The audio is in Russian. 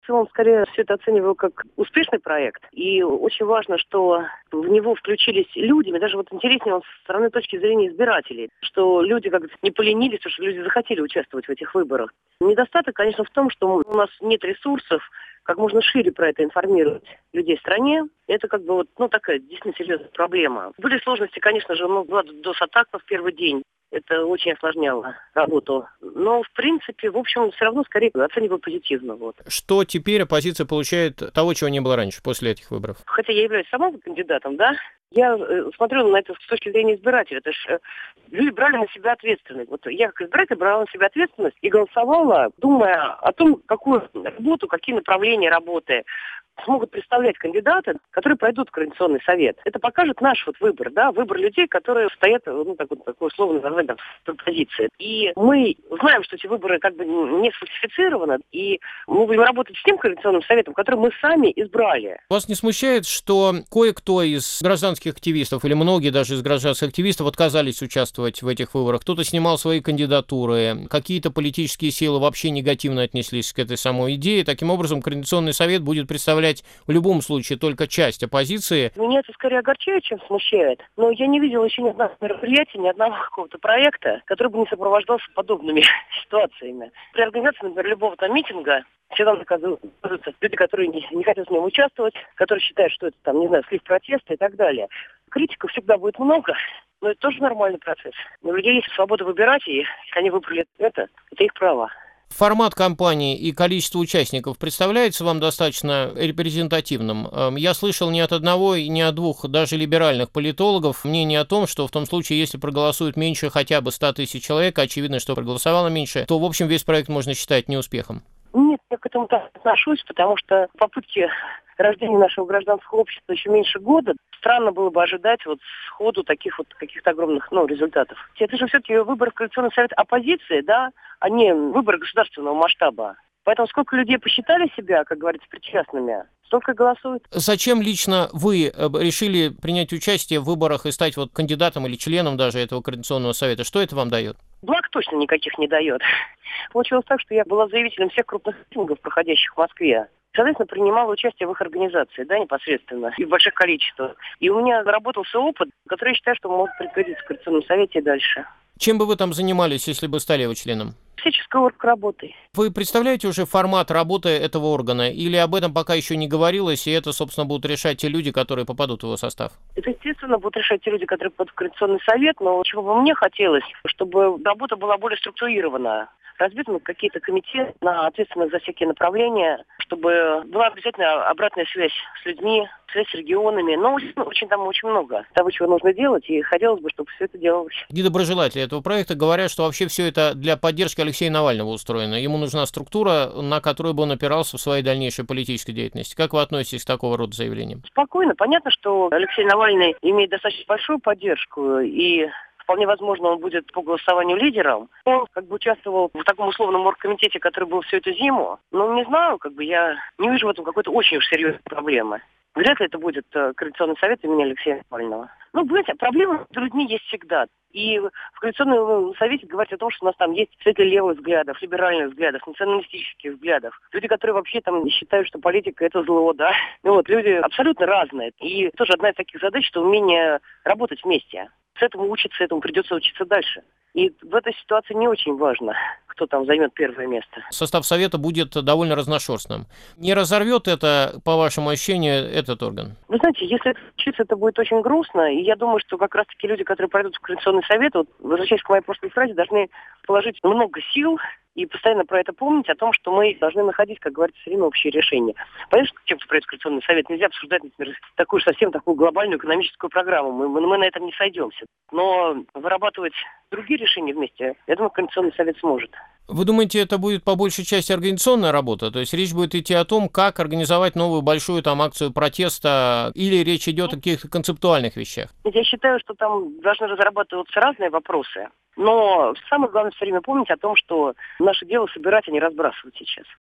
В целом, скорее, все это оцениваю как успешный проект. И очень важно, что в него включились люди. Мне даже вот интереснее он со стороны точки зрения избирателей, что люди как не поленились, потому что люди захотели участвовать в этих выборах. Недостаток, конечно, в том, что у нас нет ресурсов, как можно шире про это информировать людей в стране. Это как бы такая действительно серьезная проблема. Были сложности, конечно же, была DDoS-атака в первый день. Это очень осложняло работу. Но, в принципе, в общем, все равно скорее оцениваю позитивно. Что теперь оппозиция получает того, чего не было раньше, после этих выборов? Хотя я являюсь сама кандидатом, да, я смотрю на это с точки зрения избирателя. Это люди брали на себя ответственность. Вот я как избиратель брала на себя ответственность и голосовала, думая о том, какую работу, какие направления работы смогут представлять кандидаты, которые пройдут в Координационный совет. Это покажет наш выбор, да, выбор людей, которые стоят, такое условное название, в позиции. И мы знаем, что эти выборы как бы не сфальсифицированы, и мы будем работать с тем Координационным советом, который мы сами избрали. Вас не смущает, что кое-кто из гражданских активистов, или многие даже из гражданских активистов отказались участвовать в этих выборах? Кто-то снимал свои кандидатуры, какие-то политические силы вообще негативно отнеслись к этой самой идее. Таким образом, Координационный совет будет представлять в любом случае только часть оппозиции. Меня это скорее огорчает, чем смущает. Но я не видела еще ни одного мероприятия, ни одного какого-то проекта, который бы не сопровождался подобными ситуациями. При организации, например, любого митинга всегда наказываются люди, которые не хотят в нем участвовать, которые считают, что это слив протеста и так далее. Критиков всегда будет много, но это тоже нормальный процесс. У людей есть свобода выбирать, и если они выбрали это их право. Формат кампании и количество участников представляется вам достаточно репрезентативным? Я слышал ни от одного и ни от двух даже либеральных политологов мнение о том, что в том случае, если проголосуют меньше хотя бы 100 тысяч человек, очевидно, что проголосовало меньше, то, в общем, весь проект можно считать неуспехом. Нет, я к этому так отношусь, потому что попытки рождения нашего гражданского общества еще меньше года. Странно было бы ожидать сходу таких каких-то огромных результатов. Это же все-таки выборы в Координационный совет оппозиции, да, а не выборы государственного масштаба. Поэтому сколько людей посчитали себя, как говорится, причастными, столько и голосуют. Зачем лично вы решили принять участие в выборах и стать кандидатом или членом даже этого Координационного совета? Что это вам дает? Благ точно никаких не дает. Получилось так, что я была заявителем всех крупных митингов, проходящих в Москве. Соответственно, принимала участие в их организации, да, непосредственно, и в больших количествах. И у меня заработался опыт, который я считаю, что может пригодиться в Координационном совете и дальше. Чем бы вы там занимались, если бы стали его членом? Всяческой оргработой. Вы представляете уже формат работы этого органа? Или об этом пока еще не говорилось, и это, собственно, будут решать те люди, которые попадут в его состав? Это, естественно, будут решать те люди, которые попадут в Координационный совет, но чего бы мне хотелось, чтобы работа была более структурирована. Разбиты на какие-то комитеты, на ответственных за всякие направления, чтобы была обязательно обратная связь с людьми, связь с регионами. Но очень много того, чего нужно делать, и хотелось бы, чтобы все это делалось. Недоброжелатели этого проекта говорят, что вообще все это для поддержки Алексея Навального устроено. Ему нужна структура, на которую бы он опирался в своей дальнейшей политической деятельности. Как вы относитесь к такого рода заявлениям? Спокойно. Понятно, что Алексей Навальный имеет достаточно большую поддержку, и вполне возможно, он будет по голосованию лидером. Он участвовал в таком условном оргкомитете, который был всю эту зиму. Но не знаю, я не вижу в этом какой-то очень уж серьезной проблемы. Вряд ли это будет Координационный совет имени Алексея Навального. Понимаете, проблемы с людьми есть всегда. И в Координационном совете говорят о том, что у нас там есть светло-левых взглядов, либеральных взглядов, националистических взглядов. Люди, которые вообще считают, что политика это зло, да. Люди абсолютно разные. И тоже одна из таких задач, это умение работать вместе. С этому придется учиться дальше. И в этой ситуации не очень важно, кто там займет первое место. Состав совета будет довольно разношерстным. Не разорвет это, по вашему ощущению, этот орган? Вы знаете, если это случится, это будет очень грустно. И я думаю, что как раз-таки люди, которые пройдут в Координационный совет, возвращаясь к моей прошлой фразе, должны положить много сил и постоянно про это помнить, о том, что мы должны находить, как говорится, все время общее решение. Понятно, что тем, кто пройдет в Координационный совет, нельзя обсуждать, например, совсем такую глобальную экономическую программу. Мы на этом не сойдемся. Но вырабатывать другие решения вместе, я думаю, Координационный совет сможет. Вы думаете, это будет по большей части организационная работа? То есть речь будет идти о том, как организовать новую большую акцию протеста, или речь идет о каких-то концептуальных вещах? Я считаю, что там должны разрабатываться разные вопросы. Но самое главное все время помнить о том, что наше дело собирать, а не разбрасывать сейчас.